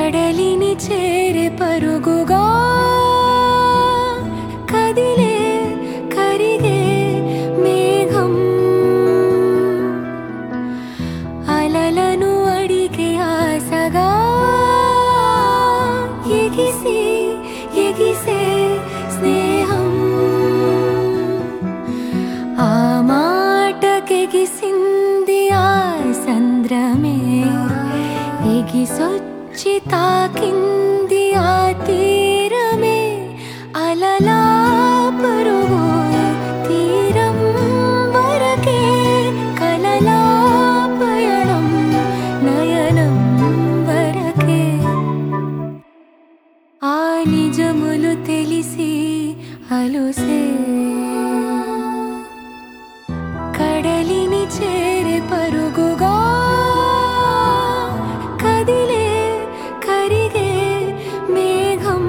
కడలిని చేరే పరుగుగా కదిలే కరిగే మేఘం అలలను అడిగే ఆశగా ఎగిసి ఎగిసే స్నేహం ఆ మాటకెగిసింది ఆ సంద్రమే ఎగిసొచ్చి తాకింది ఆ తీరమే అలలా పరుగు తీరం వరకే కలలా పయణం నయనం వరకే ఆ నిజములు తెలిసి అలుసే కడలిని చేరే పరుగుగా కదిలే కరిగే మేఘం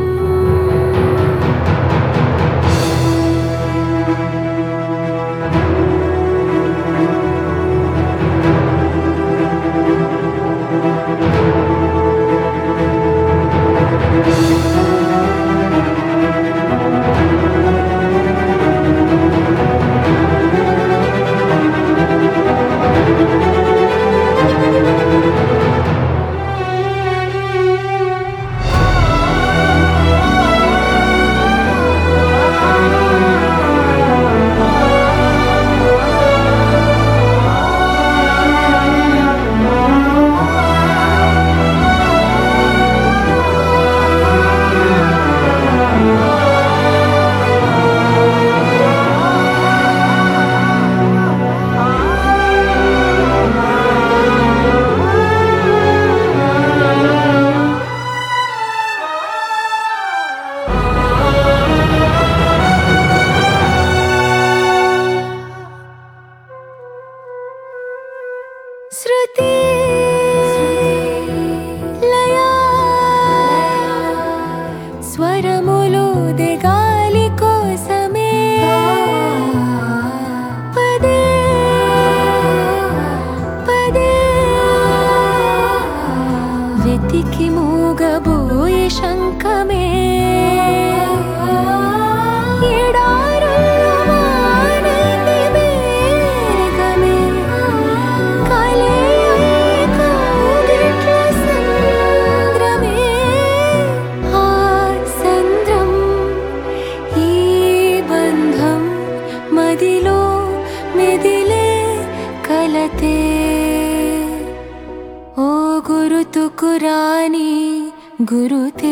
శృతి లయ స్వరములు దిగాలి కోసమే పదే పదే వెతికి మూగబోయే శంఖమే మదిలో మెదిలే కలతే ఓ గురుతుకు రాని గురుతే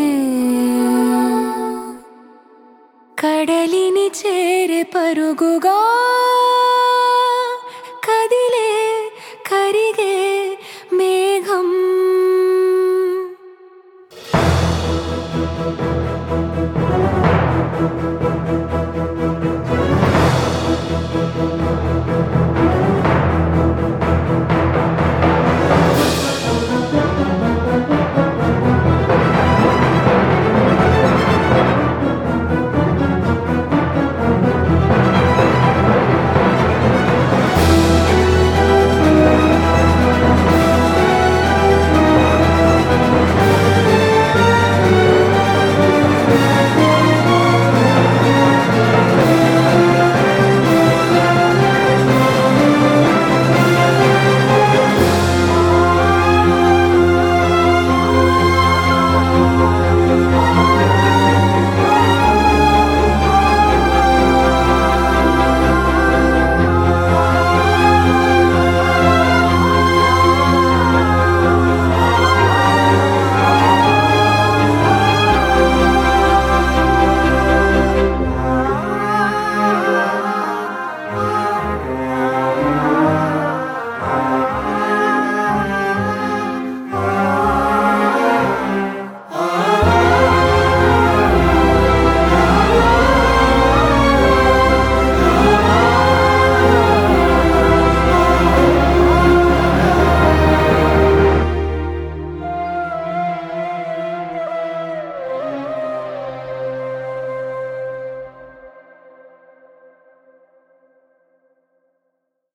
కడలిని చేరే పరుగుగా కదిలే కరిగే మేఘం